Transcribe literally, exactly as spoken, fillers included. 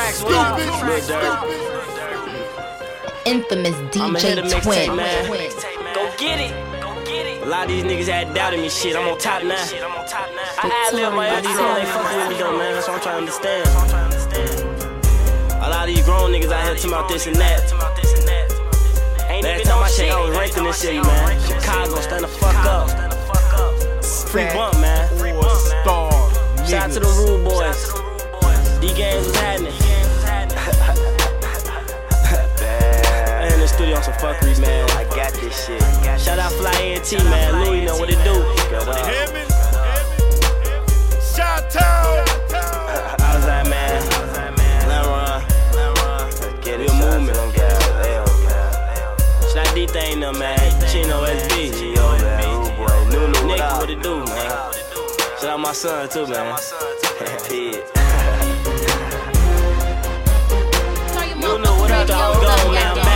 tracks, Infamous D I'ma J hit a mixtape, Twin. man. Go get it. A lot of these niggas had doubted me, shit. I'm on top now. I ad-lib my M Cs on, they fucking with me though, man. That's what I'm trying to understand. A lot of these grown niggas out here talking about this and that. Last time I checked, I was ranked in this city, man. Chicago, stand the fuck up. Free bump, man. Shout out to the Rude Boys. D-Games was happening. In the studio on some fuckery, man. I got this shit. Shout out Fly N T, man. Louis know what it do. Shout out. How's that, man? Let run. Get We it, a movement. Shout Shout out D-Thing, though, man. Chino S B. Nick, what it do, man? Shout out my son, too, man. You know what up, dog? Go, man.